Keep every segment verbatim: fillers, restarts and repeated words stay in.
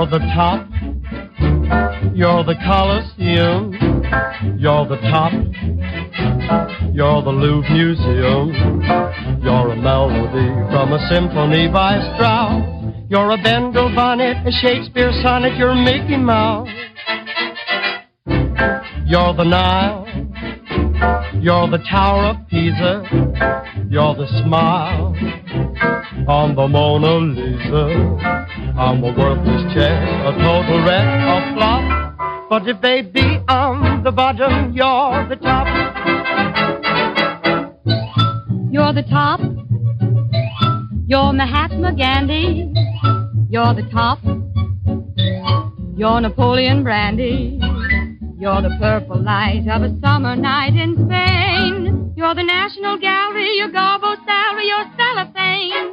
You're the top. You're the Coliseum. You're the top. You're the Louvre Museum. You're a melody from a symphony by Strauss. You're a Bendel bonnet, a Shakespeare sonnet. You're Mickey Mouse. You're the Nile. You're the Tower of Pisa. You're the smile on the Mona Lisa. I'm a worthless check, a total wreck, a flop. But if baby, I'm the bottom, you're the top. You're the top. You're Mahatma Gandhi. You're the top. You're Napoleon Brandy. You're the purple light of a summer night in Spain. You're the National Gallery, your Garbo salary, your cellophane.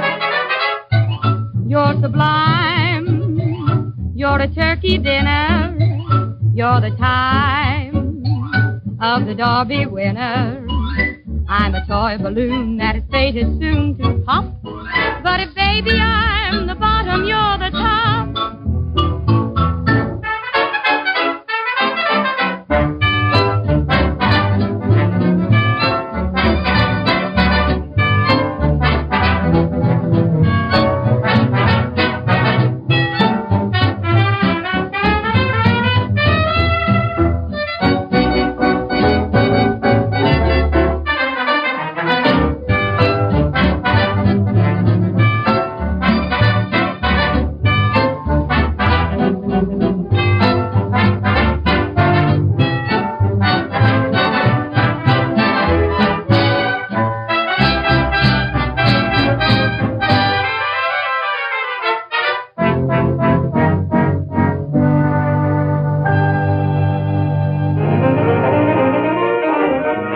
You're sublime. You're a turkey dinner. You're the time of the Derby winner. I'm a toy balloon that is fated soon to pop. But if baby I